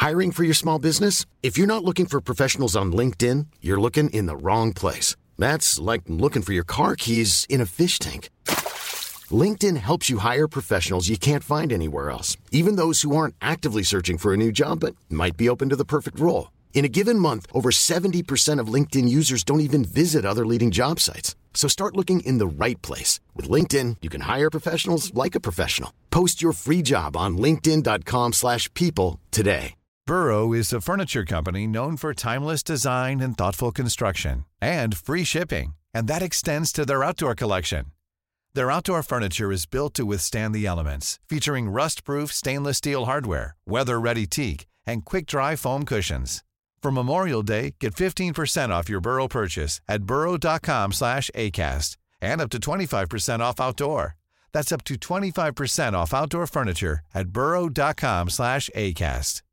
Hiring for your small business? If you're not looking for professionals on LinkedIn, you're looking in the wrong place. That's like looking for your car keys in a fish tank. LinkedIn helps you hire professionals you can't find anywhere else, even those who aren't actively searching for a new job but might be open to the perfect role. In a given month, over 70% of LinkedIn users don't even visit other leading job sites. So start looking in the right place. With LinkedIn, you can hire professionals like a professional. Post your free job on linkedin.com/people today. Burrow is a furniture company known for timeless design and thoughtful construction and free shipping, and that extends to their outdoor collection. Their outdoor furniture is built to withstand the elements, featuring rust-proof stainless steel hardware, weather-ready teak, and quick-dry foam cushions. For Memorial Day, get 15% off your Burrow purchase at burrow.com/ACAST and up to 25% off outdoor. That's up to 25% off outdoor furniture at burrow.com/ACAST.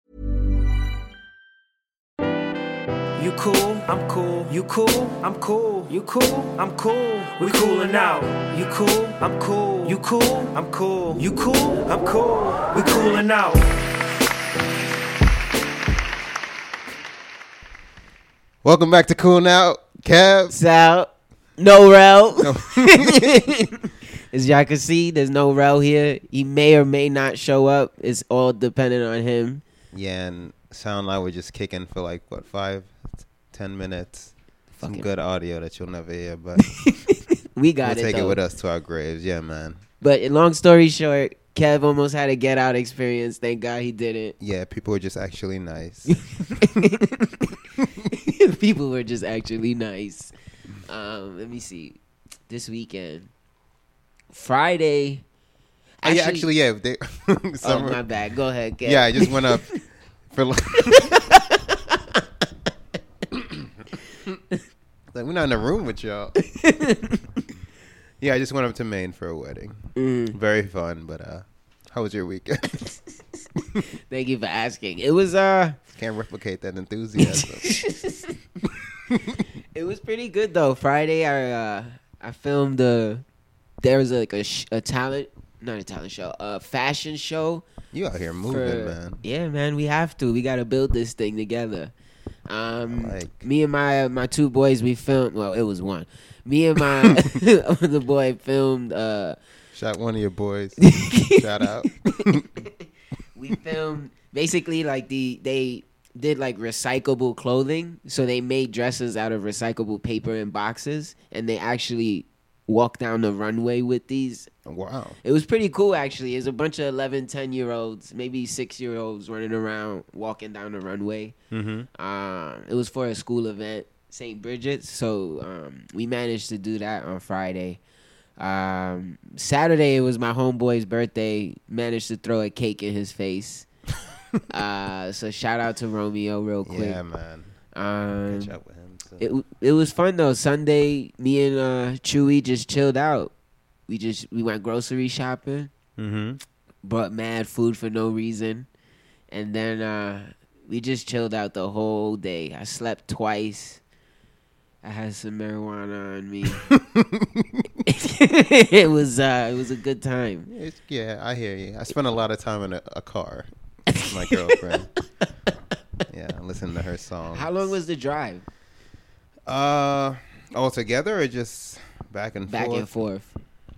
You cool, I'm cool. You cool, I'm cool. You cool, I'm cool. We coolin' out. You cool, I'm cool. You cool, I'm cool. You cool, I'm cool. We coolin' out. Welcome back to Cool Now, Kev. Sal, no Rel. As y'all can see, there's no Rel here. He may or may not show up. It's all dependent on him. Yeah, and sound like we're just kicking for like, what, 5-10 minutes. Some good audio that you'll never hear, but we got we'll take it with us to our graves. Yeah, man. But long story short, Kev almost had a get out experience. Thank God he didn't. Yeah, people were just actually nice. People were just actually nice. Let me see. This weekend, Friday. Actually, yeah. Oh, my bad. Go ahead, Kev. Yeah, I just went up for like we're not in a room with y'all. Yeah, I just went up to Maine for a wedding. Very fun, but how was your weekend? Thank you for asking. It was can't replicate that enthusiasm. It was pretty good though. Friday, I filmed there was like a fashion show. You out here moving, man. Yeah, man, we have to. We got to build this thing together. Me and my two boys, we filmed. Well, it was one. Me and my the boy filmed. Shout one of your boys. Shout out. We filmed basically like they did like recyclable clothing, so they made dresses out of recyclable paper and boxes, and they actually walked down the runway with these. Wow. It was pretty cool, actually. It's a bunch of 11, 10-year-olds, maybe 6-year-olds running around, walking down the runway. Mm-hmm. It was for a school event, St. Bridget's, so we managed to do that on Friday. Saturday, it was my homeboy's birthday. Managed to throw a cake in his face. So shout out to Romeo real quick. Yeah, man. Catch up with him. So. It was fun though. Sunday, me and Chewy just chilled out. We went grocery shopping. Mm-hmm. Brought mad food for no reason, and then we just chilled out the whole day. I slept twice. I had some marijuana on me. It was a good time. Yeah, I hear you. I spent a lot of time in a car with my girlfriend. Yeah, listening to her songs. How long was the drive? All together or just back and forth? Back and forth.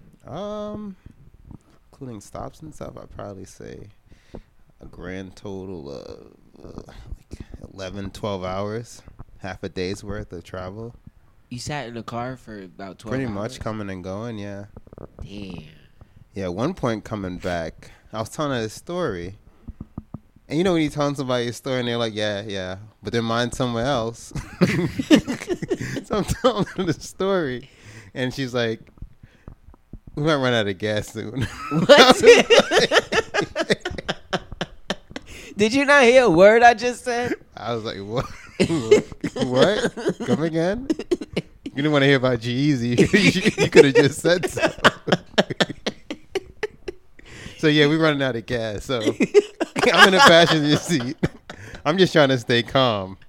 Including stops and stuff, I'd probably say a grand total of 11, 12 hours. Half a day's worth of travel. You sat in the car for about 12 Pretty hours? much coming and going, yeah. Damn. Yeah, at one point coming back, I was telling her a story. And you know when you tell somebody a story and they're like, yeah, but their mind's somewhere else. So I'm telling her the story. And she's like, we might run out of gas soon. What? Did you not hear a word I just said? I was like, what? What? Come again? You didn't want to hear about G-Eazy. You could have just said so. So, yeah, we're running out of gas. So, I'm in the passenger seat. I'm just trying to stay calm.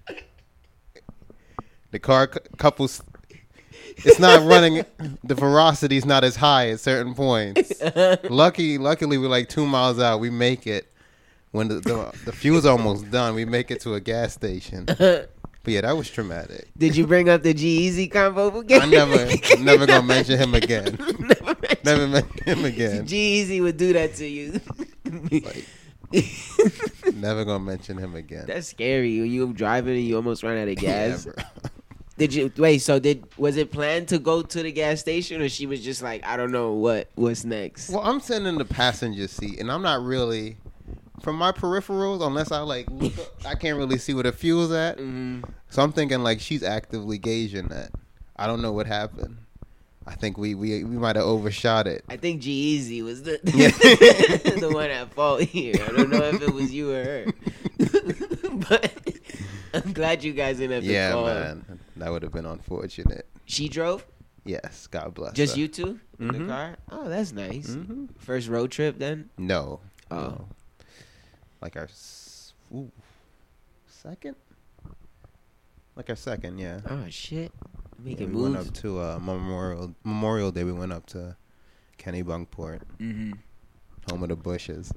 The car couples, it's not running. The velocity's not as high at certain points. Luckily, we're like 2 miles out. We make it. when the fuel's almost done, we make it to a gas station. But yeah, that was traumatic. Did you bring up the G-Eazy combo again? I never gonna mention him again. Never mention him again. G-Eazy would do that to you. Like, never gonna mention him again. That's scary. When you driving and you almost run out of gas. Yeah, bro. Did you wait? So was it planned to go to the gas station, or she was just like, I don't know what's next? Well, I'm sitting in the passenger seat, and I'm not really, from my peripherals, unless I like, look up, I can't really see where the fuel's at. Mm-hmm. So I'm thinking like she's actively gauging that. I don't know what happened. I think we might have overshot it. I think G-Eazy was the Yeah. the one at fault here. I don't know if it was you or her, but I'm glad you guys didn't have to Yeah, call. man, that would have been unfortunate. She drove. Yes, God bless. Just her. you two in the Mhm. car? Oh, that's nice. Mm-hmm. First road trip then? No. Oh. No. Like our second? Like our second, yeah. Oh shit. Yeah, Making we went moves. up to Memorial Day. We went up to Kennebunkport, Mm-hmm. home of the Bushes.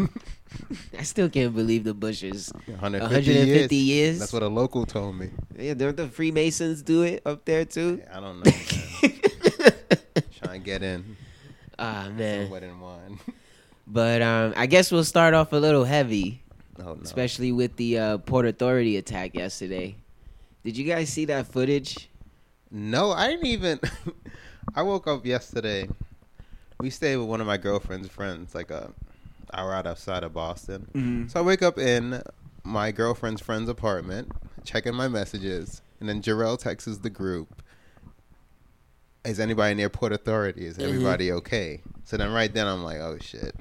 I still can't believe the Bushes. 150 years. That's what a local told me. Yeah, don't the Freemasons do it up there too? I don't know, man. Trying to get in. Ah man. Wet and wine. But I guess we'll start off a little heavy, Oh no. especially with the Port Authority attack yesterday. Did you guys see that footage? No, I didn't even. I woke up yesterday. We stayed with one of my girlfriend's friends, like a hour outside of Boston. Mm-hmm. So I wake up in my girlfriend's friend's apartment, checking my messages, and then Jarrell texts the group. Is anybody near Port Authority? Is everybody okay? So then right then I'm like, oh shit.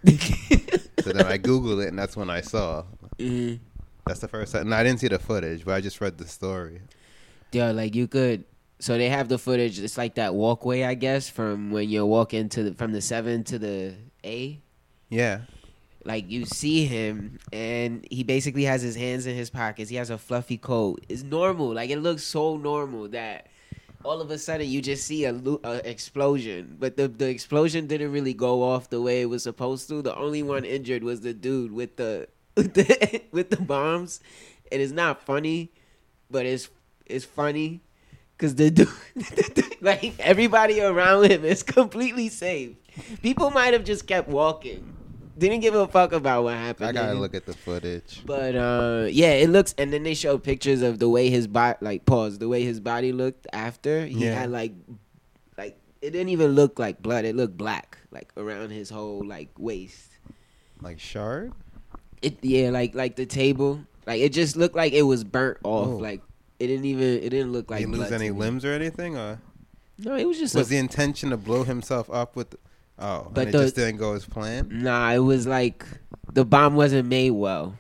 So then I Googled it, and that's when I saw. Mm-hmm. That's the first time. And I didn't see the footage, but I just read the story. Yeah, like you could. So they have the footage. It's like that walkway, I guess, from when you're walking from the 7 to the A. Yeah. Like you see him, and he basically has his hands in his pockets. He has a fluffy coat. It's normal. Like it looks so normal that all of a sudden you just see a explosion. But the explosion didn't really go off the way it was supposed to. The only one injured was the dude with the with the bombs. It is not funny, but it's funny because the dude, like everybody around him is completely safe. People might have just kept walking, didn't give a fuck about what happened. I gotta look at the footage. But yeah, it looks, and then they show pictures of the way his body, the way his body looked after. He had like it didn't even look like blood. It looked black, like around his whole like waist. Like shard? Like the table, like it just looked like it was burnt off. Oh. Like it didn't look like. Did he lose blood any to me. limbs or anything? Or No, it was just. was the intention to blow himself up with? But and it just didn't go as planned. Nah, it was like the bomb wasn't made well,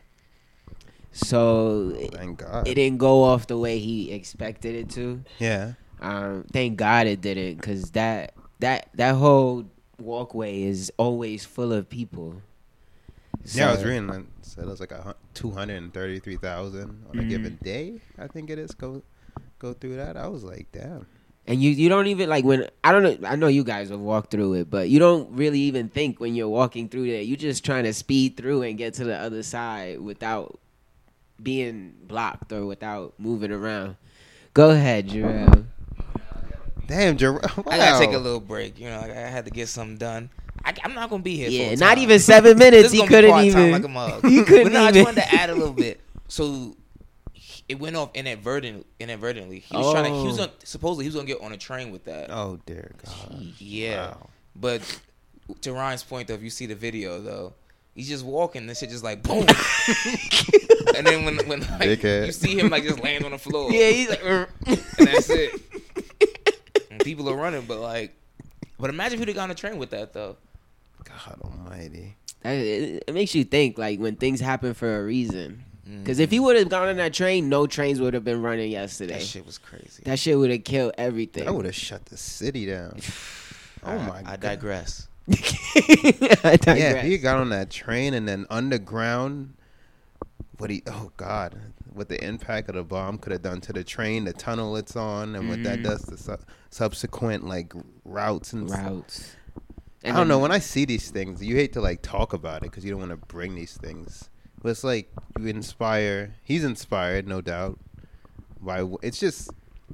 so Thank God. it didn't go off the way he expected it to. Yeah. Thank God it didn't, because that whole walkway is always full of people. Yeah, I was So- reading that said it was like 233,000 on a given day. I think it is go through that. I was like, damn. And you don't even like when I don't know. I know you guys have walked through it, but you don't really even think when you're walking through there. You're just trying to speed through and get to the other side without being blocked or without moving around. Go ahead, Jarrell. Damn, Wow. I gotta take a little break. You know, I had to get something done. I'm not gonna be here. Yeah, full not time. even 7 minutes. This He gonna be couldn't part-time even. like a mug. He couldn't But no, I even. just wanted to add a little bit. So it went off inadvertently. He was trying to. He was supposedly he was gonna get on a train with that. Oh dear God. Yeah, Wow. but to Ryan's point, though, if you see the video, though, he's just walking. This shit just like boom, and then when like, Dickhead. you see him like just land on the floor, Yeah, he's like. and that's it. And people are running, but imagine who they got on a train with that though. God Almighty. It makes you think, like, when things happen for a reason. Because if he would have gone on that train, no trains would have been running yesterday. That shit was crazy. That shit would have killed everything. That would have shut the city down. Oh my I God. digress. I digress. Yeah, if he got on that train and then underground, what the impact of the bomb could have done to the train, the tunnel it's on, and what that does to subsequent like routes and Routes. And I don't know. then- When I see these things, you hate to like talk about it because you don't want to bring these things. But it's like you inspire. He's inspired, no doubt. It's just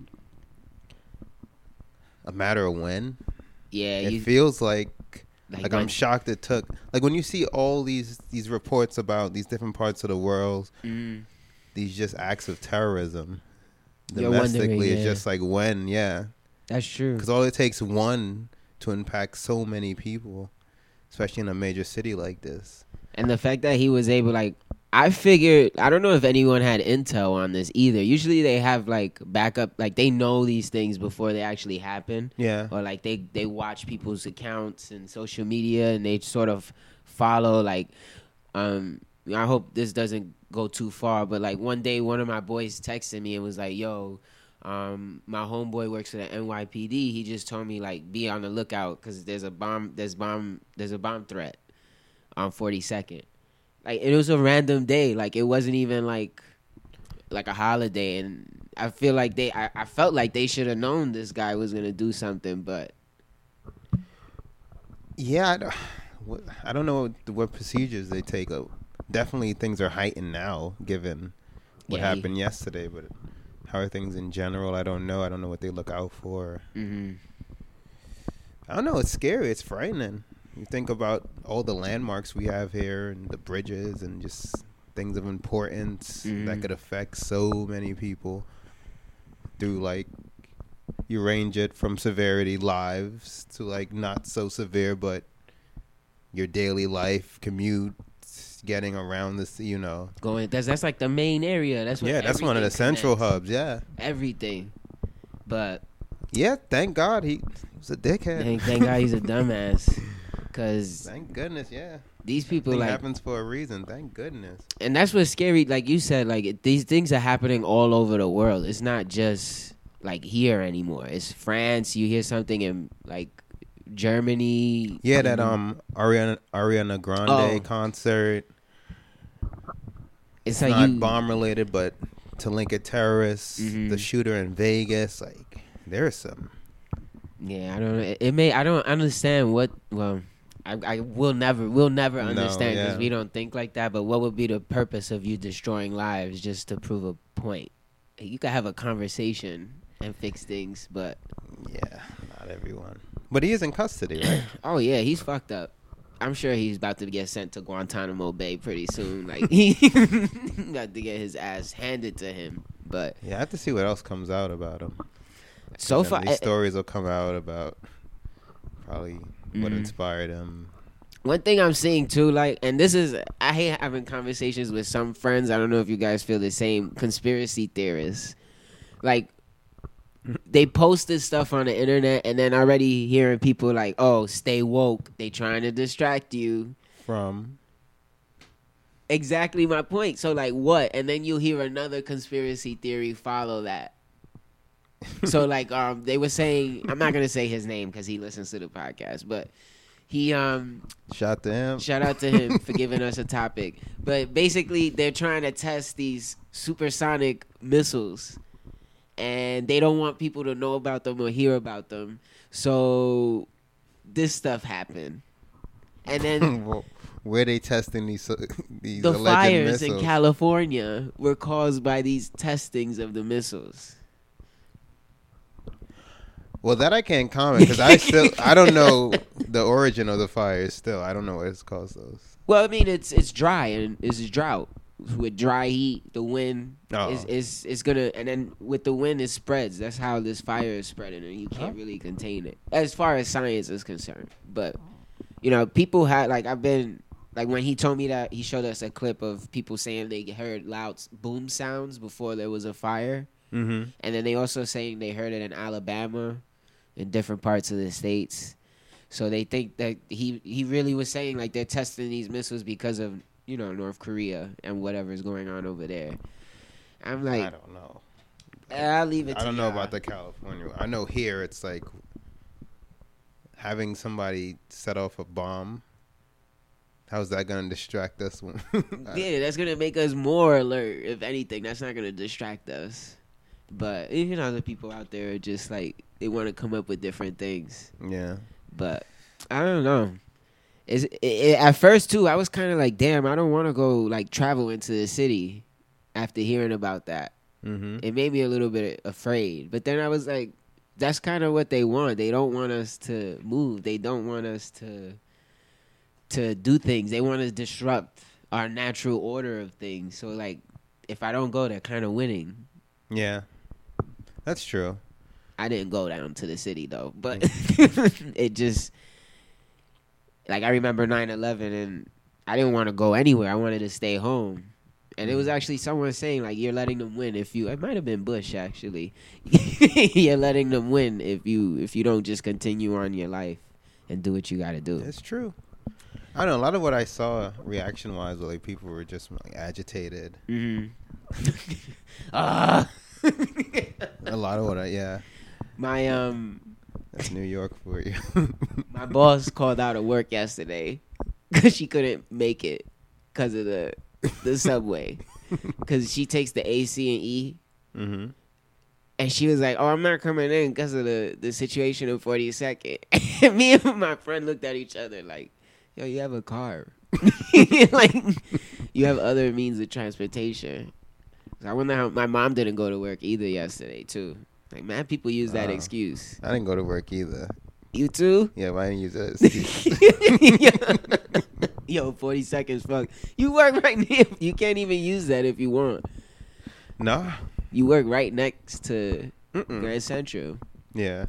a matter of when. Yeah, It feels like I'm when- shocked it took. Like when you see all these reports about these different parts of the world, these just acts of terrorism You're wondering, domestically. It's yeah. just like when, yeah. That's true. Because all it takes one to impact so many people, especially in a major city like this. And the fact that he was able, like, I figured, I don't know if anyone had intel on this either. Usually they have, like, backup, like, they know these things before they actually happen. Yeah. Or, like, they watch people's accounts and social media and they sort of follow, like, I hope this doesn't go too far, but, like, one day one of my boys texted me and was like, yo, my homeboy works for the NYPD. He just told me, like, be on the lookout because there's a bomb threat on 42nd. Like, it was a random day. Like, it wasn't even like a holiday. And I feel like I felt like they should have known this guy was gonna do something. But Yeah, I don't know what procedures they take. Definitely things are heightened now, given what Yeah, happened yesterday. But how are things in general? I don't know. I don't know what they look out for. I don't know. It's scary. It's frightening. You think about all the landmarks we have here and the bridges and just things of importance that could affect so many people through, like, you range it from severity lives to, like, not so severe, but your daily life, commute, getting around this, you know. that's like the main area. That's what That's one of the everything central connects. hubs, yeah. Everything. But Yeah, thank God he was a dickhead. thank God he's a dumbass. Because Thank goodness, yeah. these people, Thing like, happens for a reason, thank goodness. and that's what's scary. Like you said, like, these things are happening all over the world. It's not just, like, here anymore. It's France. You hear something in, like, Germany. Yeah, that Ariana Grande concert. It's It's like not you. bomb related, but to link a terrorist, the shooter in Vegas, like there's some. Yeah, I don't know. It may. I don't understand what. Well, we'll never understand because yeah. we don't think like that. But what would be the purpose of you destroying lives just to prove a point? You could have a conversation and fix things, but Yeah, not everyone. But he is in custody, right? oh yeah, he's fucked up. I'm sure he's about to get sent to Guantanamo Bay pretty soon. Like, he got to get his ass handed to him. But Yeah, I have to see what else comes out about him. so And far, these stories will come out about probably what inspired him. one thing I'm seeing too, like, and this is, I hate having conversations with some friends. I don't know if you guys feel the same. Conspiracy theorists, like, they post this stuff on the internet, and then already hearing people like, "Oh, stay woke." They trying to distract you. From Exactly my point. So, like, what? And then you'll hear another conspiracy theory follow that. So, like, they were saying, I'm not gonna say his name because he listens to the podcast, but he shout to him. shout out to him for giving us a topic. But basically, they're trying to test these supersonic missiles, and they don't want people to know about them or hear about them. So this stuff happened, and then Well, where they testing these the alleged fires missiles? in California were caused by these testings of the missiles. Well, that I can't comment because I don't know the origin of the fires. Still, I don't know what it's caused those. Well, I mean, it's dry and it's a drought. With dry heat, the wind is gonna, and then with the wind it spreads. That's how this fire is spreading, and you can't really contain it as far as science is concerned. But you know, people had I've been when he told me that, he showed us a clip of people saying they heard loud boom sounds before there was a fire, and then they also saying they heard it in Alabama, in different parts of the states. So they think that he really was saying like they're testing these missiles because of, you know, North Korea and whatever is going on over there. I'm like, I don't know. I'll leave it to I don't know y'all. about the California. I know here it's like having somebody set off a bomb. How's that going to distract us? Yeah, that's going to make us more alert, if anything. That's not going to distract us. But, you know, the people out there are just like, they want to come up with different things. Yeah. But I don't know. At first too, I was kind of like, damn, I don't want to go like travel into the city after hearing about that. Mm-hmm. It made me a little bit afraid. But then I was like, that's kind of what they want. They don't want us to move. They don't want us to do things. They want to disrupt our natural order of things. So like, if I don't go, they're kind of winning. Yeah, that's true. I didn't go down to the city though, but it just like I remember 9/11 and I didn't want to go anywhere. I wanted to stay home. And it was actually someone saying like you're letting them win if you it might have been Bush actually. You're letting them win if you don't just continue on your life and do what you got to do. It's true. I don't know. A lot of what I saw reaction wise was like people were just like agitated. Mhm. A lot of what My that's New York for you. my boss called out of work yesterday cuz she couldn't make it cuz of the subway. Cuz she takes the A, C and E. Mhm. And she was like, "Oh, I'm not coming in because of the situation in 42nd." And me and my friend looked at each other like, "Yo, you have a car, like you have other means of transportation." So I wonder how my mom didn't go to work either yesterday too. Like, man, people use that excuse. I didn't go to work either. You too? Yeah, but I didn't use that excuse. Yo, 40 seconds, fuck. You work right near. You can't even use that if you want. No. You work right next to Grand Central. Yeah.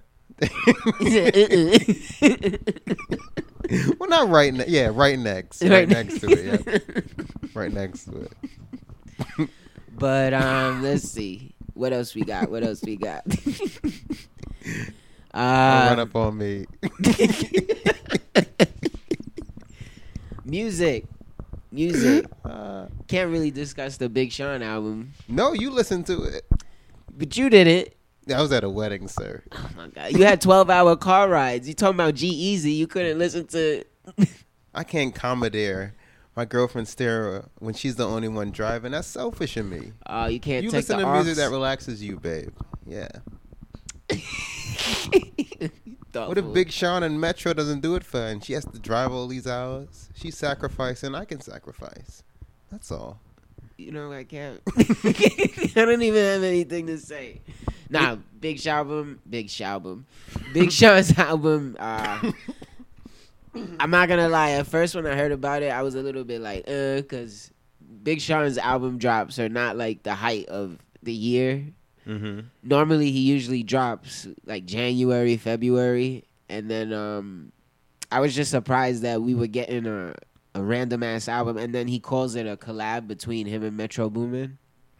Well, not right. Right next. Right next to it. Yeah. Right next to it. But let's see. What else we got? Run up on me. Music. Can't really discuss the Big Sean album. No, you listened to it. But you didn't. I was at a wedding, sir. Oh my God. You had 12-hour car rides. You talking about G-Eazy. You couldn't listen to... I can't commandeer my girlfriend's stereo when she's the only one driving. That's selfish of me. Oh, you can't You take listen the to aux. music that relaxes you, babe. Yeah. What if Big Sean and Metro doesn't do it for her and she has to drive all these hours? She's sacrificing. I can sacrifice. That's all. You know, I can't. I don't even have anything to say. Nah, Big Sean's album. I'm not gonna lie. At first, when I heard about it, I was a little bit like, because Big Sean's album drops are not like the height of the year. Mm-hmm. Normally, he usually drops like January, February, and then I was just surprised that we were getting a random ass album, and then he calls it a collab between him and Metro Boomin.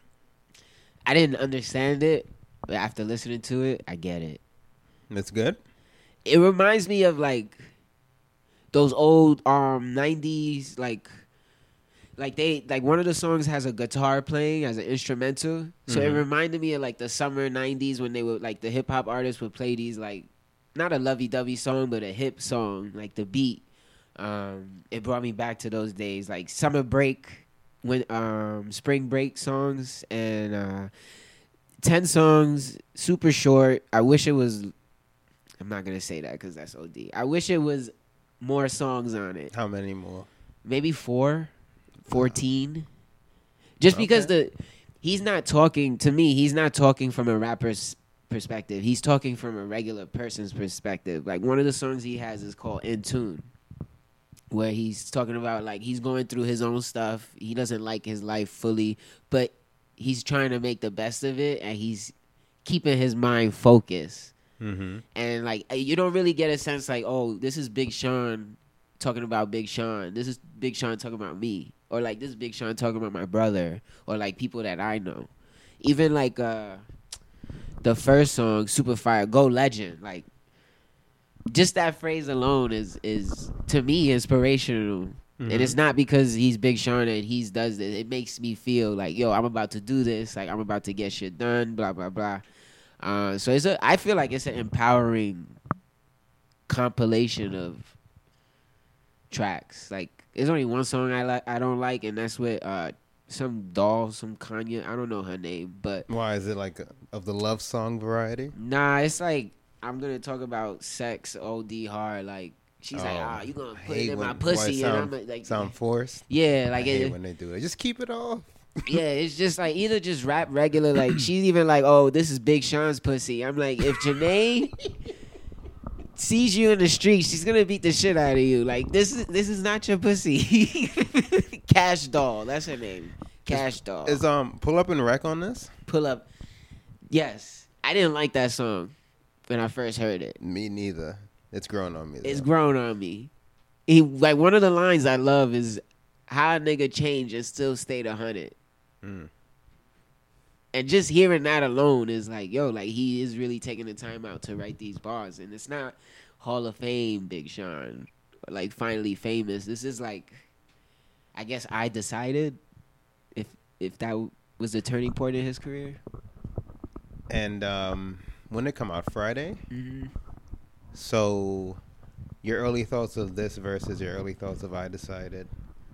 I didn't understand it, but after listening to it, I get it. That's good. It reminds me of like those old 90s like they like one of the songs has a guitar playing as an instrumental. So it reminded me of like the summer 90s when they would like the hip hop artists would play these like not a lovey-dovey song but a hip song, like the beat. It brought me back to those days, like summer break, when spring break songs, and 10 songs, super short. I wish it was. I'm not gonna say that because that's OD. I wish it was more songs on it. How many more? Maybe 14. Just because he's not talking to me. He's not talking from a rapper's perspective. He's talking from a regular person's perspective. Like one of the songs he has is called In Tune, where he's talking about like he's going through his own stuff. He doesn't like his life fully, but he's trying to make the best of it, and he's keeping his mind focused. Mm-hmm. And like you don't really get a sense like, oh, this is Big Sean talking about Big Sean. This is Big Sean talking about me, or like this is Big Sean talking about my brother, or like people that I know. Even like the first song, Super Fire, Go Legend, like. Just that phrase alone is to me inspirational, and it's not because he's Big Sean and he does this. It makes me feel like, yo, I'm about to do this. Like I'm about to get shit done. Blah blah blah. So I feel like it's an empowering compilation of tracks. Like there's only one song I don't like, and that's with some doll, some Kanye. I don't know her name, but Why is it like of the love song variety? nah, it's like. I'm going to talk about sex OD hard. Like, She's like, you gonna I put it hate in when my pussy? boys And I'm like, sound forced. yeah, I like hate when they do it. Just keep it off. yeah, it's just like either just rap regular. Like she's even like, oh, this is Big Sean's pussy. I'm like, if Janae sees you in the street, she's gonna beat the shit out of you. Like this is not your pussy. Cash Doll, that's her name. Cash Doll. Is Pull Up and Wreck on this? Pull Up. Yes, I didn't like that song when I first heard it. Me neither. It's grown on me. Though. It's grown on me. He like one of the lines I love is how a nigga change and still stayed 100. And just hearing that alone is like, yo, like he is really taking the time out to write these bars. And it's not Hall of Fame Big Sean, like finally famous. This is like, I guess I decided if that was the turning point in his career. And when it come out Friday, Mm-hmm. So your early thoughts of this versus your early thoughts of I Decided.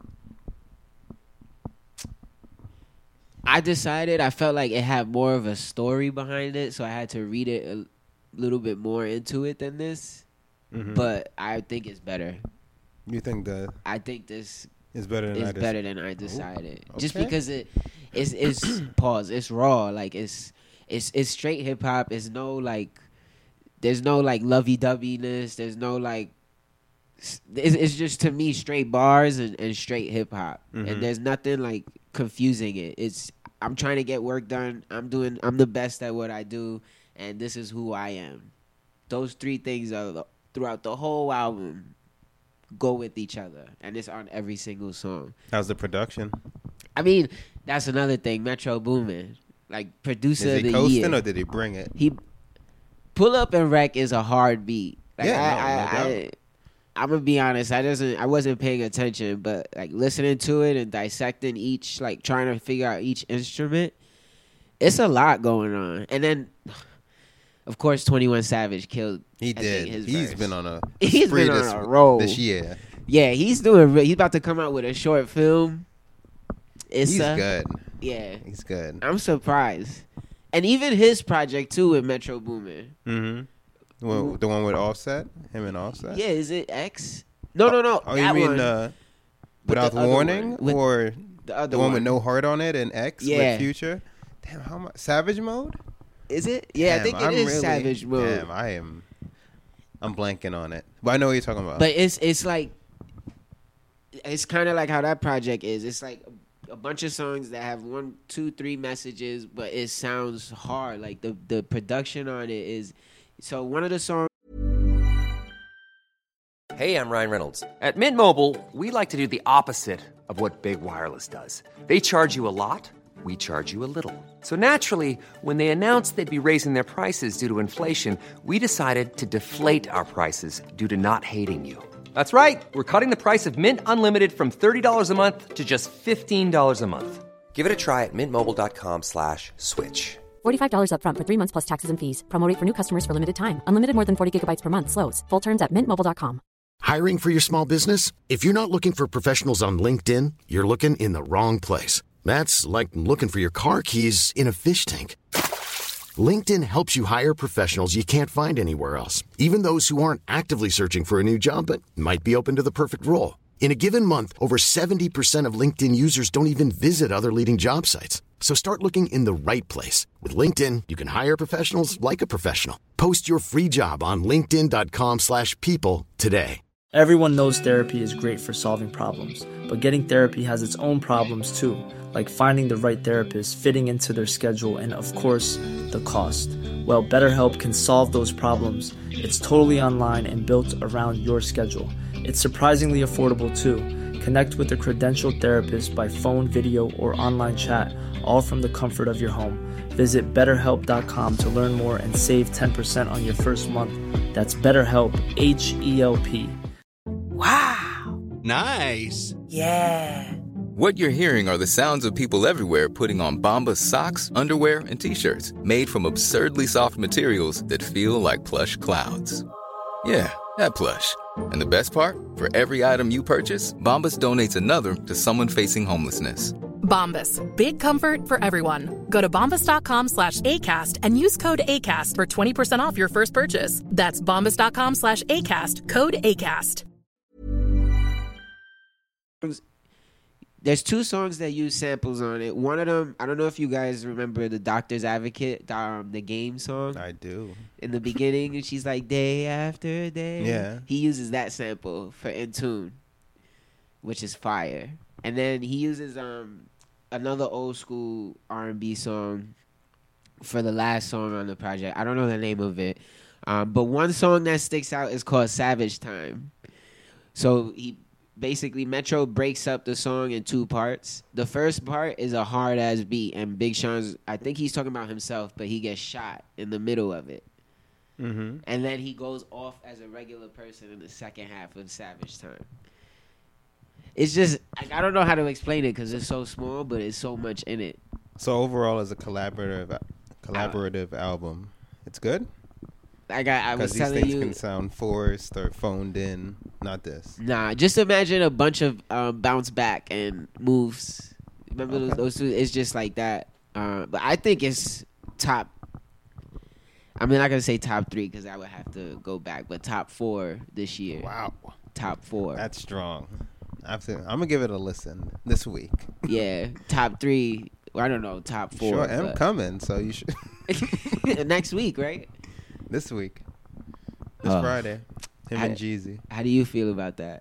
I decided I felt like it had more of a story behind it, so I had to read it a little bit more into it than this. Mm-hmm. But I think it's better. You think I think this is better than better than I Decided. Ooh, Just okay. because it's pause. It's raw. Like it's straight hip hop. It's no like. There's no like lovey-doveyness. There's no like. It's just to me straight bars and straight hip hop, and there's nothing like confusing it. I'm trying to get work done. I'm the best at what I do, and this is who I am. Those three things are throughout the whole album go with each other, and it's on every single song. How's the production? I mean, that's another thing. Metro Boomin, like producer Is of he the coasting year. or did he bring it? He Pull Up and Wreck is a hard beat. Like Yeah, I'm gonna be honest. I wasn't paying attention, but like listening to it and dissecting each, like trying to figure out each instrument, it's a lot going on. And then, of course, 21 Savage killed. He I did. think, his He's verse. been on a He's spree been on a roll this year. Yeah, he's doing. He's about to come out with a short film. He's good. Yeah, He's good. I'm surprised. And even his project too with Metro Boomin. Mm-hmm. Well, the one with Offset, him and Offset. Yeah, is it X? No. Oh, you that mean one. Without the other Warning, one. With or the other the one with No Heart on it and X Yeah. with Future? Damn, how much Savage Mode? Is it? Yeah, Damn, I think I'm it is really- Savage Mode. Damn, I'm blanking on it, but I know what you're talking about. But it's like it's kind of like how that project is. It's like a bunch of songs that have 1, 2, 3 messages, but it sounds hard. Like the production on it is. So one of the songs. Hey, I'm Ryan Reynolds. At Mint Mobile, we like to do the opposite of what Big Wireless does. They charge you a lot, we charge you a little. So naturally, when they announced they'd be raising their prices due to inflation, we decided to deflate our prices due to not hating you. That's right. We're cutting the price of Mint Unlimited from $30 a month to just $15 a month. Give it a try at mintmobile.com/switch. $45 up front for 3 months plus taxes and fees. Promo rate for new customers for limited time. Unlimited more than 40 gigabytes per month. Slows full terms at mintmobile.com. Hiring for your small business? If you're not looking for professionals on LinkedIn, you're looking in the wrong place. That's like looking for your car keys in a fish tank. LinkedIn helps you hire professionals you can't find anywhere else, even those who aren't actively searching for a new job but might be open to the perfect role. In a given month, over 70% of LinkedIn users don't even visit other leading job sites. So start looking in the right place. With LinkedIn, you can hire professionals like a professional. Post your free job on linkedin.com/people today. Everyone knows therapy is great for solving problems, but getting therapy has its own problems too, like finding the right therapist, fitting into their schedule, and of course, the cost. Well, BetterHelp can solve those problems. It's totally online and built around your schedule. It's surprisingly affordable too. Connect with a credentialed therapist by phone, video, or online chat, all from the comfort of your home. Visit BetterHelp.com to learn more and save 10% on your first month. That's BetterHelp, H-E-L-P. Wow. Nice. Yeah. What you're hearing are the sounds of people everywhere putting on Bombas socks, underwear, and T-shirts made from absurdly soft materials that feel like plush clouds. Yeah, that plush. And the best part? For every item you purchase, Bombas donates another to someone facing homelessness. Bombas. Big comfort for everyone. Go to bombas.com/ACAST and use code ACAST for 20% off your first purchase. That's bombas.com/ACAST, code ACAST. There's 2 songs that use samples on it. One of them, I don't know if you guys remember the Doctor's Advocate, the game song. I do. In the beginning, and she's like, day after day. Yeah. He uses that sample for In Tune, which is fire. And then he uses another old school R&B song for the last song on the project. I don't know the name of it. But one song that sticks out is called Savage Time. So basically, Metro breaks up the song in 2 parts. The first part is a hard-ass beat, and Big Sean's, I think he's talking about himself, but he gets shot in the middle of it. Mm-hmm. And then he goes off as a regular person in the second half of Savage Time. It's just, I don't know how to explain it because it's so small, but it's so much in it. So overall, as a collaborative album, it's good? I was telling these things you, can sound forced or phoned in. Not this. Nah, just imagine a bunch of bounce back and moves. Remember those 2? It's just like that. But I think it's top. I'm not gonna say top 3 because I would have to go back, but top 4 this year. Wow, top 4. That's strong. I'm gonna give it a listen this week. Yeah, top 3. I don't know, top 4. Sure, I'm coming, so you should. Next week, right? This week. This Friday. Him and Jeezy. How do you feel about that?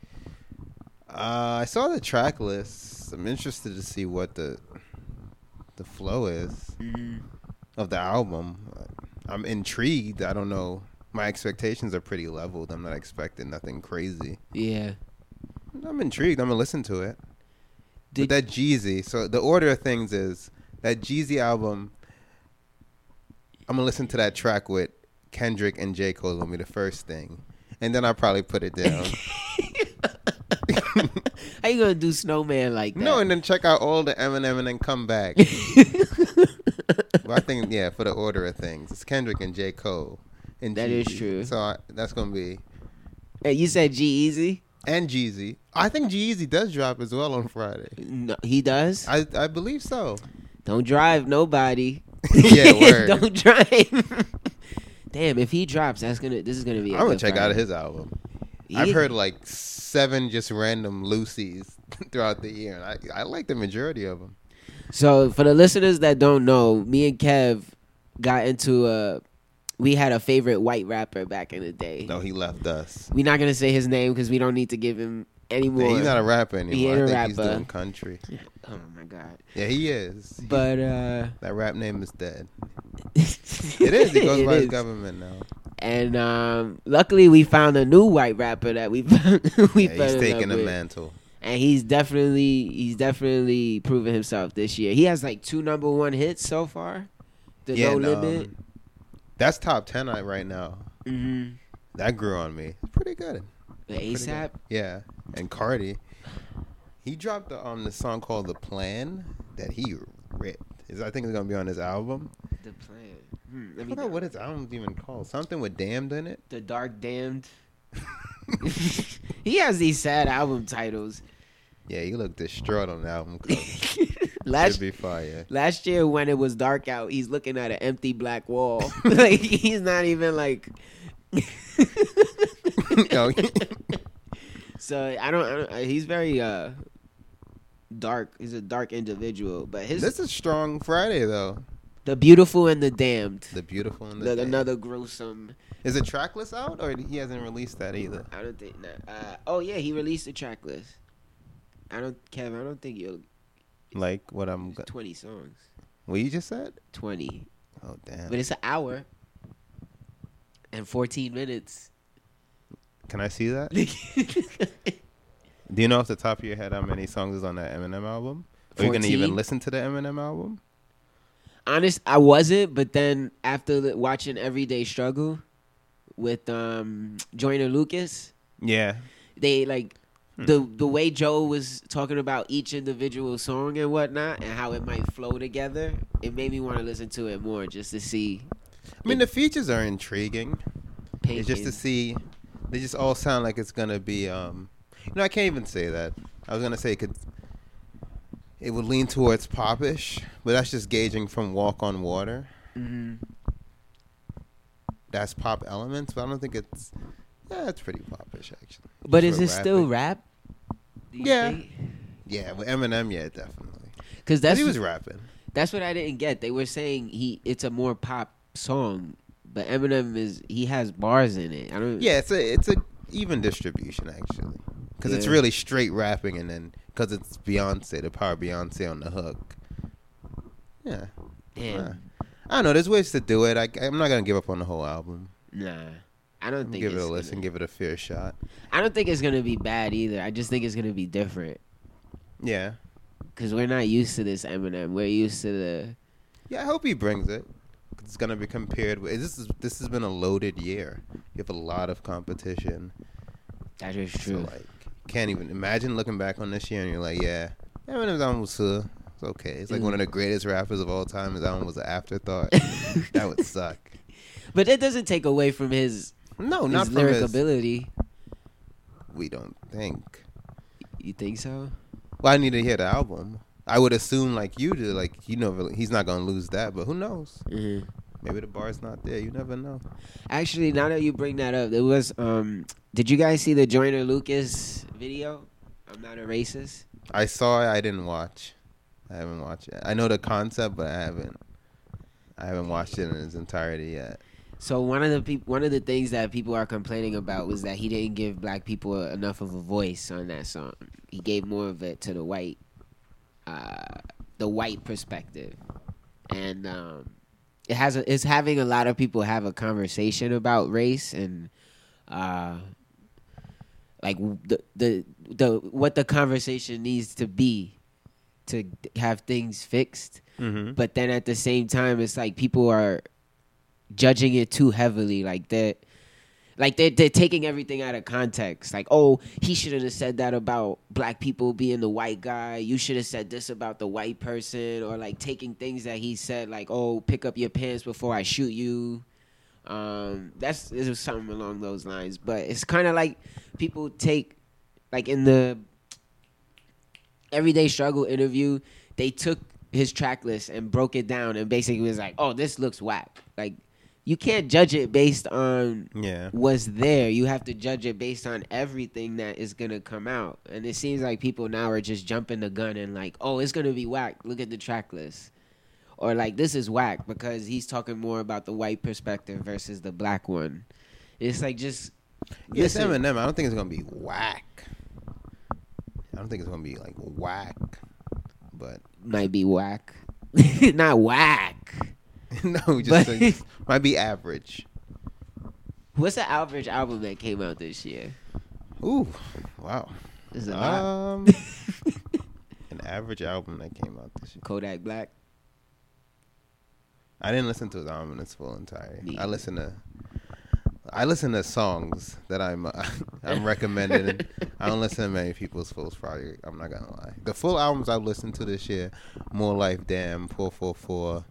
I saw the track list. I'm interested to see what the flow is of the album. I'm intrigued. I don't know. My expectations are pretty leveled. I'm not expecting nothing crazy. Yeah. I'm intrigued. I'm going to listen to it. But that Jeezy, so the order of things is that Jeezy album, I'm going to listen to that track with Kendrick and J. Cole will be the first thing. And then I'll probably put it down. How you going to do Snowman like that? No, and then check out all the Eminem and then come back. But I think, for the order of things, it's Kendrick and J. Cole. And that Jeezy. is true. So that's going to be... Hey, you said G-Eazy? And Jeezy. I think G-Eazy does drop as well on Friday. No, he does? I believe so. Don't drive nobody. Yeah, word. Don't drive. Damn, if he drops, this is gonna be. I'm gonna check out his album. I've heard like 7 just random Lucy's throughout the year, and I like the majority of them. So for the listeners that don't know, me and Kev got into we had a favorite white rapper back in the day. No, he left us. We're not gonna say his name because we don't need to give him any more. Yeah, he's not a rapper anymore. He ain't a rapper. He's doing country. Oh my god. Yeah, he is. But that rap name is dead. It is. He goes by his government now. And luckily, we found a new white rapper that he's taking the mantle. And he's definitely proven himself this year. He has like 2 #1 hits so far. No Limit. That's top 10 right now. Mm-hmm. That grew on me. It's pretty good. The ASAP? Yeah. And Cardi. He dropped the song called The Plan that he ripped. I think it's going to be on his album. The Plan. I forgot what his album's even called. Something with Damned in it. The Dark Damned. He has these sad album titles. Yeah, he looked distraught on the album cover. Should be fire. Last year when it was dark out, he's looking at an empty black wall. Like he's not even like. So I don't. He's very dark. He's a dark individual, but this is Strong Friday though. The Beautiful and the Damned. The Beautiful and the Damned. Another gruesome. Is it tracklist out or he hasn't released that either? I don't think. Oh yeah, he released the tracklist. I don't think you'll. Like what I'm. 20 songs. What you just said? 20. Oh damn! But it's an hour and 14 minutes. Can I see that? Do you know off the top of your head how many songs is on that Eminem album? 14? Are you gonna even listen to the Eminem album? Honest, I wasn't, but then after watching Everyday Struggle with Joyner Lucas, yeah, they like the way Joe was talking about each individual song and whatnot, and how it might flow together. It made me want to listen to it more just to see. I mean, the features are intriguing. It's just to see. They just all sound like it's gonna be. I can't even say that. I was gonna say it would lean towards popish, but that's just gauging from Walk on Water. Mm-hmm. That's pop elements, but I don't think it's. Yeah, it's pretty popish actually. But Just is for it still rapping. rap? Do you Yeah. think? Yeah, with Eminem, yeah, definitely. Because that's he was rapping. That's what I didn't get. They were saying it's a more pop song, but Eminem he has bars in it. I don't. Yeah, it's a even distribution actually, because it's Yeah. really straight rapping, and then because it's Beyonce, the power of Beyonce on the hook. Yeah. Damn. I don't know. There's ways to do it. I'm not gonna give up on the whole album. Nah, I don't think. Give it it's a listen. gonna- Give it a fair shot. I don't think it's gonna be bad either. I just think it's gonna be different. Yeah. Because we're not used to this Eminem. We're used to the. Yeah, I hope he brings it. 'Cause it's gonna be compared with. This has been a loaded year. You have a lot of competition. That is true. So, like, can't even imagine looking back on this year and you're like, yeah, Eminem's album was it's okay. It's like one of the greatest rappers of all time. His album was an afterthought. That would suck. But that doesn't take away from his No, not his from lyric his- ability. We don't think. You think so? Well, I need to hear the album. I would assume, like you do, like he's not gonna lose that. But who knows? Mm-hmm. Maybe the bar's not there. You never know. Actually, now that you bring that up, it was. Did you guys see the Joyner Lucas video? I'm not a racist. I saw it. I didn't watch. I haven't watched it. I know the concept, but I haven't watched it in its entirety yet. So one of the things that people are complaining about was that he didn't give black people enough of a voice on that song. He gave more of it to the white perspective, and it's having a lot of people have a conversation about race and like the what the conversation needs to be to have things fixed. Mm-hmm. But then at the same time, it's like people are judging it too heavily. Like they're taking everything out of context. Like, oh, he shouldn't have said that about black people being the white guy. You should have said this about the white person. Or like taking things that he said, like, oh, pick up your pants before I shoot you. It was something along those lines. But it's kind of like people take, like in the Everyday Struggle interview, they took his track list and broke it down and basically was like, oh, this looks whack. Like, you can't judge it based on what's there. You have to judge it based on everything that is going to come out. And it seems like people now are just jumping the gun and like, oh, it's going to be whack. Look at the track list. Or like, this is whack because he's talking more about the white perspective versus the black one. It's like just... Yes, listen. Eminem. I don't think it's going to be whack. I don't think it's going to be like whack. But... Might be whack. Not whack. No, just like, might be average. What's the average album that came out this year? Ooh, wow. Is it a lot? An average album that came out this year. Kodak Black. I didn't listen to his album in its full entirety. Me I listen to songs that I'm recommending. I don't listen to many people's full project. I'm not gonna lie. The full albums I've listened to this year: More Life, Damn, 444,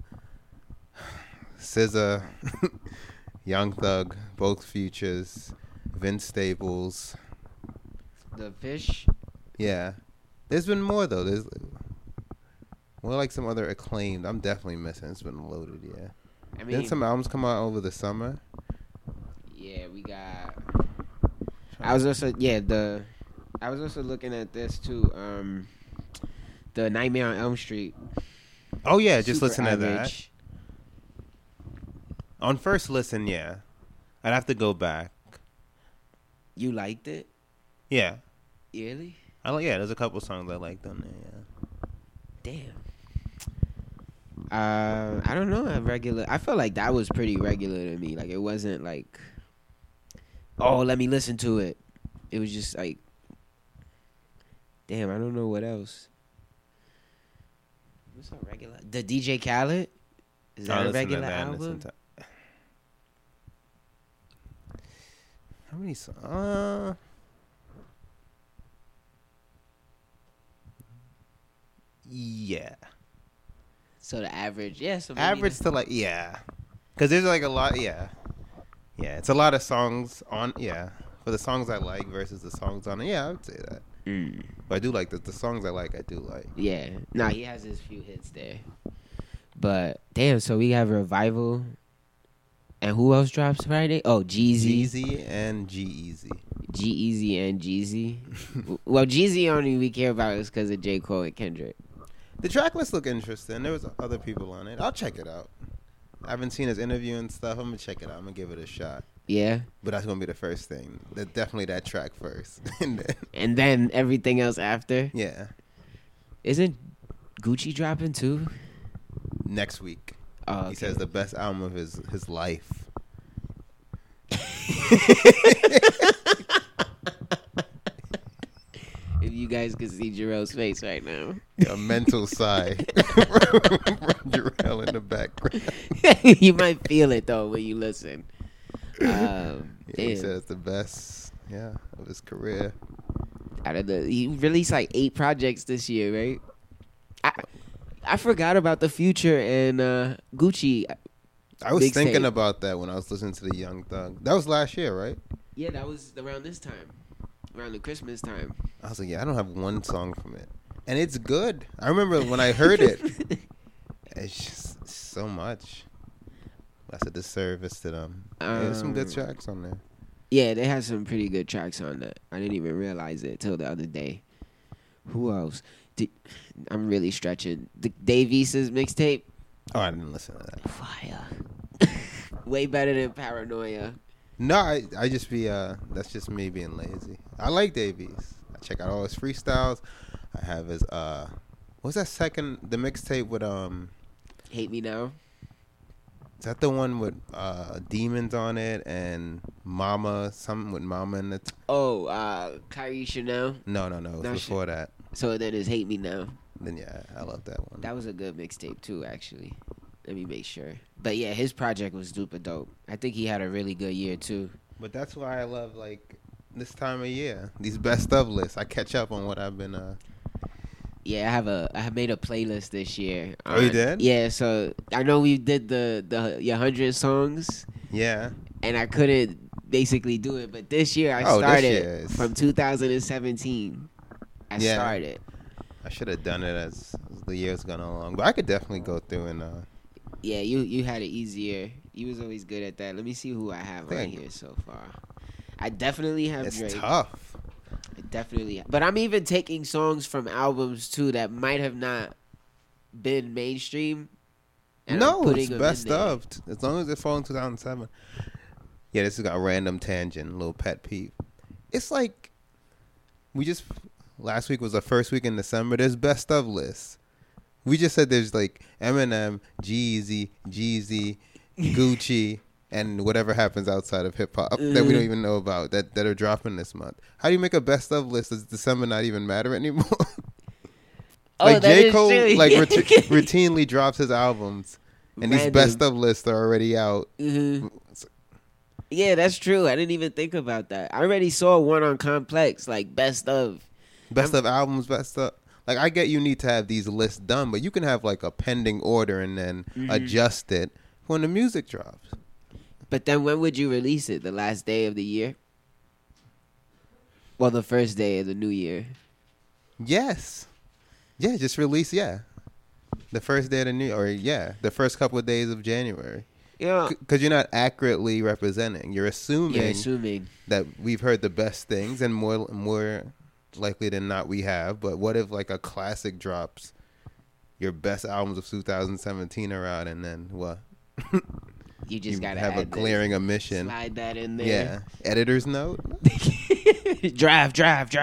SZA, Young Thug, both Futures, Vince Staples. The Fish. Yeah, there's been more though. There's more like some other acclaimed. I'm definitely missing. It's been loaded. Yeah. I Then mean, some albums come out over the summer. yeah, we got. I was also looking at this too. The Nightmare on Elm Street. Oh yeah, just Super listen to that. average. On first listen, yeah. I'd have to go back. You liked it? Yeah. Really? Yeah, there's a couple songs I liked on there, yeah. Damn. I don't know. I felt like that was pretty regular to me. Like it wasn't like, oh, let me listen to it. It was just like, damn, I don't know what else. What's a regular? The DJ Khaled? Is that a regular album? How many songs? Yeah. So the average, yeah. So maybe Average to like, yeah. Because there's like a lot, yeah. Yeah, it's a lot of songs on, yeah. For the songs I like versus the songs on it, yeah, I would say that. But I do like the songs I like. I do like. Yeah. Nah, he has his few hits there. But damn, so we have Revival. And who else drops Friday? Oh, Jeezy. Jeezy and G-Eazy. G-Eazy and Jeezy. Well, Jeezy only we care about is because of J. Cole and Kendrick. The track list look interesting. There was other people on it. I'll check it out. I haven't seen his interview and stuff. I'm gonna check it out. I'm gonna give it a shot. Yeah. But that's gonna be the first thing. Definitely that track first, and then everything else after. Yeah. Isn't Gucci dropping too? Next week. Oh, okay. He says the best album of his life. If you guys could see Jarrell's face right now. A mental sigh from Jarrell in the background. You might feel it, though, when you listen. He says the best, of his career. He released like 8 projects this year, right? I forgot about the Future and Gucci. I was thinking about that when I was listening to the Young Thug. That was last year, right? Yeah, that was around this time. Around the Christmas time. I was like, I don't have one song from it. And it's good. I remember when I heard it. It's just so much. That's a disservice to them. There's some good tracks on there. Yeah, they had some pretty good tracks on that. I didn't even realize it till the other day. Who else? I'm really stretching. The Dave East's mixtape. Oh, I didn't listen to that. Fire. Way better than Paranoia. No, I just be that's just me being lazy. I like Davies. I check out all his freestyles. I have his what's that the mixtape with Hate Me Now? Is that the one with Demons on it and Mama, something with Mama in it? Kyrie Chanel? No, it was before that. So then it's Hate Me Now. Then yeah, I love that one. That was a good mixtape too, actually. Let me make sure. But yeah, his project was super dope. I think he had a really good year too. But that's why I love like this time of year, these best of lists. I catch up on what I've been. Yeah, I have made a playlist this year. Oh, you did? Yeah, so I know we did the your 100 songs. Yeah. And I couldn't basically do it, but this year I started from 2017. I started. I should have done it as the years gone along, but I could definitely go through and. Yeah, you had it easier. You was always good at that. Let me see who I have right here so far. I definitely have Drake. It's tough. But I'm even taking songs from albums too that might have not been mainstream. No, it's best of. As long as it falls in 2007. Yeah, this has got a random tangent, little pet peeve. It's like last week was the first week in December. There's best of lists. We just said there's like Eminem, Jeezy, Gucci, and whatever happens outside of hip hop that we don't even know about that are dropping this month. How do you make a best of list? Does December not even matter anymore? Like J. Cole routinely drops his albums, and these best of lists are already out. Mm-hmm. Yeah, that's true. I didn't even think about that. I already saw one on Complex, like best of albums, best of. Like, I get you need to have these lists done, but you can have, like, a pending order and then adjust it when the music drops. But then when would you release it? The last day of the year? Well, the first day of the new year. Yes. Yeah, just release, the first day of the new year. The first couple of days of January. Yeah. Because you're not accurately representing. You're assuming that we've heard the best things and more likely than not we have. But what if like a classic drops, your best albums of 2017 are out, and then what? You just gotta have a glaring omission. Slide that in there. Yeah, editor's note. drive.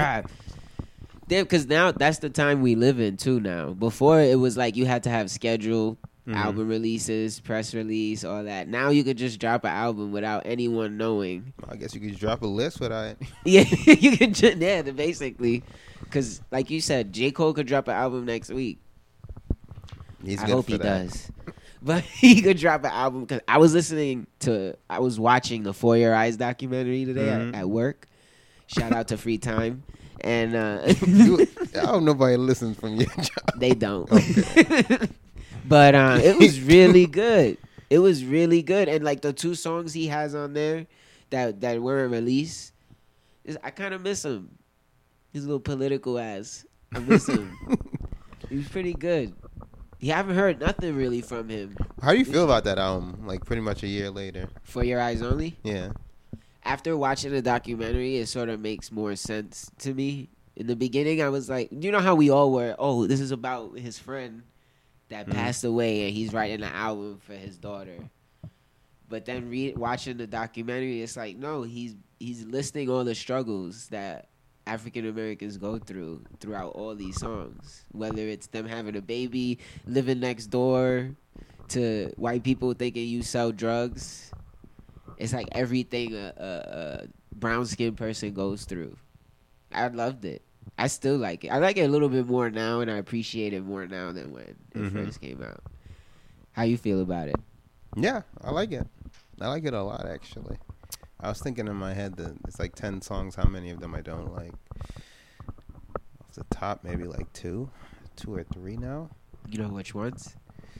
Because now that's the time we live in too. Now, before it was like you had to have scheduled album releases, press release, all that. Now you could just drop an album without anyone knowing. I guess you could just drop a list without it. Yeah, you could just basically. Because like you said, J. Cole could drop an album next week. He's I good hope for he that. does. But he could drop an album because I was watching the For Your Eyes documentary today at work. Shout out to Free Time. And I don't know nobody listens from your job. They don't. Okay. But it was really good. It was really good. And like the 2 songs he has on there that weren't released, I kind of miss them. His little political ass. I miss him. He was pretty good. You haven't heard nothing really from him. How do you feel about that album? Like pretty much a year later. For Your Eyes Only? Yeah. After watching the documentary, it sort of makes more sense to me. In the beginning, I was like, you know how we all were, oh, this is about his friend that passed away and he's writing an album for his daughter. But then watching the documentary, it's like, no, he's listing all the struggles that African Americans go throughout all these songs. Whether it's them having a baby, living next door, to white people thinking you sell drugs. It's like everything a brown-skinned person goes through. I loved it. I still like it. I like it a little bit more now, and I appreciate it more now than when it first came out. How you feel about it? Yeah, I like it. I like it a lot, actually. I was thinking in my head that it's like 10 songs. How many of them I don't like? Off the top, maybe like 2 or 3 now. You know which ones?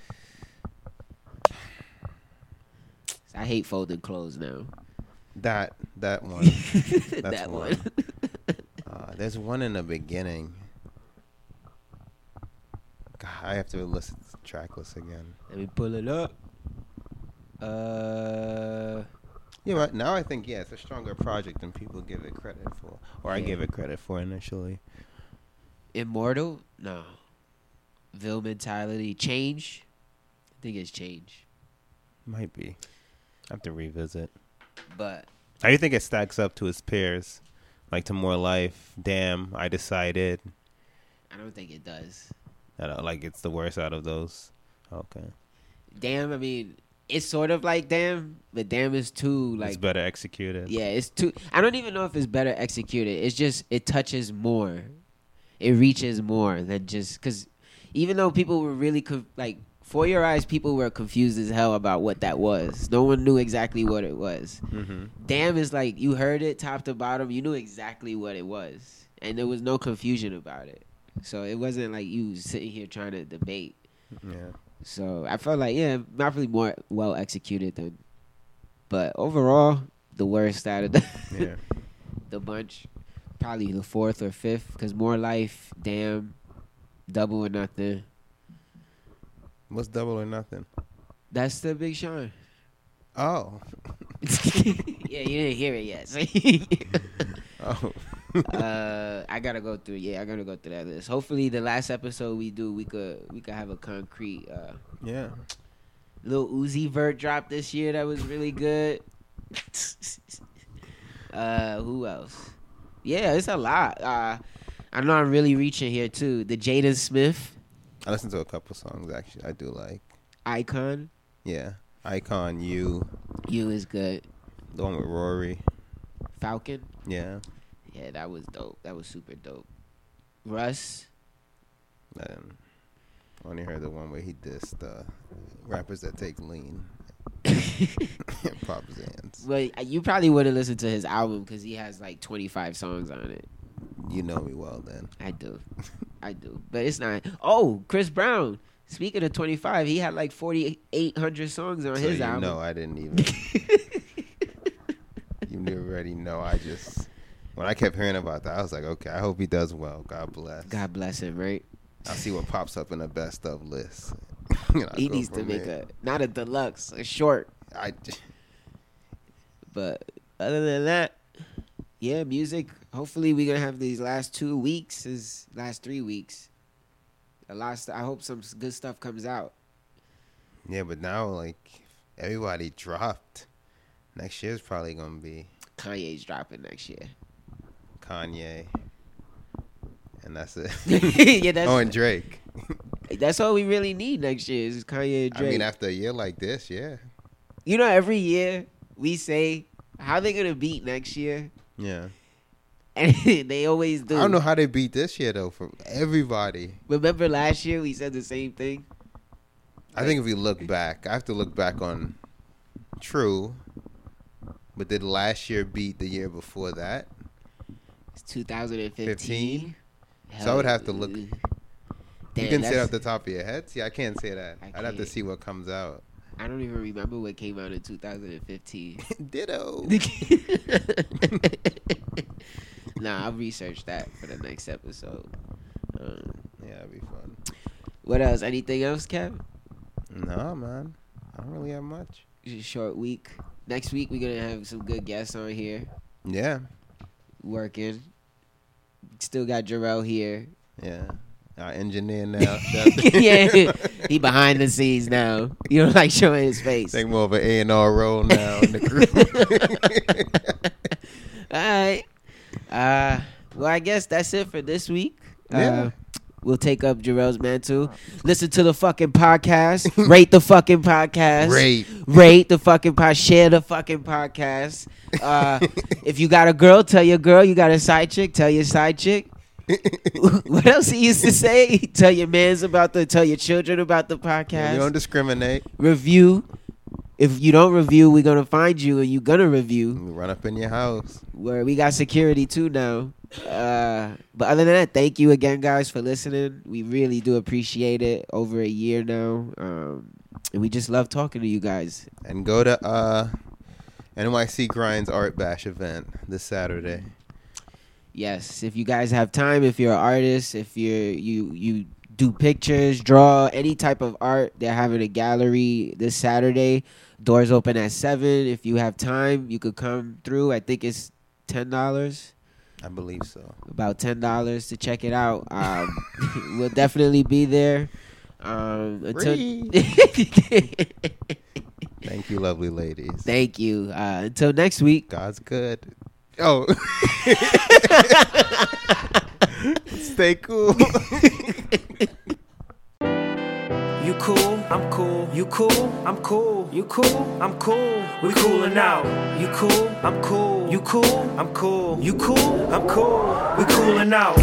I hate folding clothes now. That one. That's that one. There's one in the beginning. God, I have to listen to the track list again. Let me pull it up. Yeah, but now I think, it's a stronger project than people give it credit for. Or I gave it credit for initially. Immortal? No. Ville Mentality. Change? I think it's Change. Might be. I have to revisit. But how do you think it stacks up to his peers? Like to More Life, Damn, I Decided. I don't think it does. Like it's the worst out of those. Okay. Damn, I mean, it's sort of like Damn, but Damn is too like. It's better executed. Yeah, it's too. I don't even know if it's better executed. It's just it touches more, it reaches more than just because. Even though people were really like. For Your Eyes, people were confused as hell about what that was. No one knew exactly what it was. Damn is like, you heard it top to bottom. You knew exactly what it was. And there was no confusion about it. So it wasn't like you sitting here trying to debate. Yeah. So I felt like, probably more well executed than. But overall, the worst out of the bunch. Probably the 4th or 5th. Because More Life, Damn, Double or Nothing. What's Double or Nothing? That's the Big Sean. Oh. Yeah, you didn't hear it yet. So I gotta go through. Yeah, I gotta go through that list. Hopefully, the last episode we do, we could have a concrete. Lil Uzi Vert dropped this year. That was really good. Who else? Yeah, it's a lot. I know I'm really reaching here too. The Jaden Smith. I listened to a couple songs, actually. I do like. Icon? Yeah. Icon, You. You is good. The one with Rory. Falcon? Yeah. Yeah, that was dope. That was super dope. Russ? I only heard the one where he dissed rappers that take lean. Pop Zans. Well, you probably wouldn't listen to his album because he has like 25 songs on it. You know me well, then. I do. But it's not. Oh, Chris Brown. Speaking of 25, he had like 4,800 songs on his album. No, I didn't even. You already know. When I kept hearing about that, I was like, okay, I hope he does well. God bless. God bless him, right? I'll see what pops up in the best of list. He needs to make not a deluxe, a short. But other than that, yeah, music. Hopefully, we're gonna have these last 3 weeks. I hope some good stuff comes out. Yeah, but now like everybody dropped. Next year's probably gonna be Kanye's dropping next year. Kanye, and that's it. Yeah, that's. Oh, and Drake. That's all we really need next year is Kanye and Drake. I mean, after a year like this, yeah. You know, every year we say how they gonna beat next year. Yeah. And they always do. I don't know how they beat this year though. For everybody. Remember last year we said the same thing. I think if we look back, I have to look back on. True. But did last year beat the year before that? It's 2015. So I would have to look. Damn, you can say it off the top of your head? See, I can't say that. I'd have to can't. see what comes out. I don't even remember what came out in 2015. Ditto. Nah, I'll research that for the next episode. Yeah, it'd be fun. What else? Anything else, Kev? No, man. I don't really have much. Just a short week. Next week, we're going to have some good guests on here. Yeah. Working. Still got Jarrell here. Yeah. Our engineer now. Yeah. He behind the scenes now. You don't like showing his face. Take more of an A&R role now in the group. All right. Well, I guess that's it for this week. Yeah. We'll take up Jarrell's mantle. Listen to the fucking podcast. Rate the fucking podcast. Rate the fucking podcast. Share the fucking podcast. If you got a girl, tell your girl. You got a side chick, tell your side chick. What else he used to say? Tell your mans tell your children about the podcast. Yeah, we don't discriminate. Review. If you don't review, we're gonna find you and you're gonna review. We run up in your house. Where we got security too now. But other than that, thank you again, guys, for listening. We really do appreciate it. Over a year now, and we just love talking to you guys. And go to NYC Grinds Art Bash event this Saturday. Yes, if you guys have time, if you're an artist, if you do pictures, draw any type of art, they're having a gallery this Saturday. Doors open at 7. If you have time, you could come through. I think it's $10. I believe so. About $10 to check it out. We'll definitely be there. Thank you, lovely ladies. Thank you. Until next week. God's good. Oh. Stay cool. You cool, I'm cool. You cool, I'm cool. You cool, I'm cool. We coolin' out. You cool, I'm cool. You cool, I'm cool. You cool, I'm cool. We coolin' out.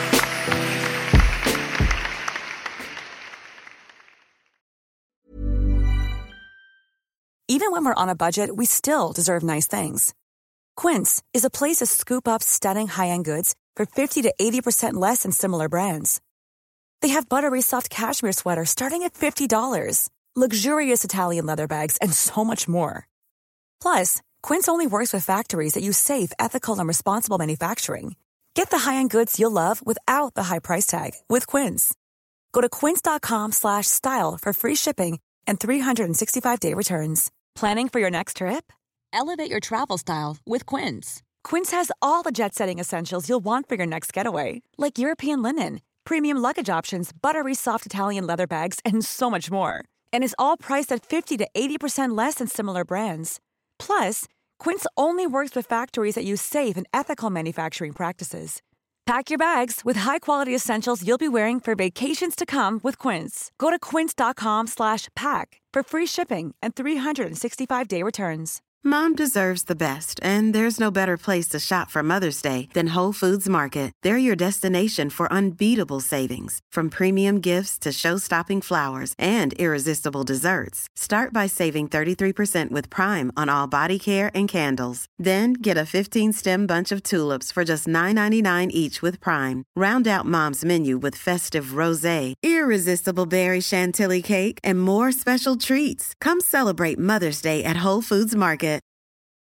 Even when we're on a budget, we still deserve nice things. Quince is a place to scoop up stunning high-end goods for 50 to 80% less than similar brands. They have buttery soft cashmere sweaters starting at $50, luxurious Italian leather bags, and so much more. Plus, Quince only works with factories that use safe, ethical, and responsible manufacturing. Get the high-end goods you'll love without the high price tag with Quince. Go to quince.com/style for free shipping and 365-day returns. Planning for your next trip? Elevate your travel style with Quince. Quince has all the jet-setting essentials you'll want for your next getaway, like European linen, premium luggage options, buttery soft Italian leather bags, and so much more. And is all priced at 50 to 80% less than similar brands. Plus, Quince only works with factories that use safe and ethical manufacturing practices. Pack your bags with high-quality essentials you'll be wearing for vacations to come with Quince. Go to quince.com/pack for free shipping and 365-day returns. Mom deserves the best, and there's no better place to shop for Mother's Day than Whole Foods Market. They're your destination for unbeatable savings, from premium gifts to show-stopping flowers and irresistible desserts. Start by saving 33% with Prime on all body care and candles. Then get a 15-stem bunch of tulips for just $9.99 each with Prime. Round out Mom's menu with festive rosé, irresistible berry chantilly cake, and more special treats. Come celebrate Mother's Day at Whole Foods Market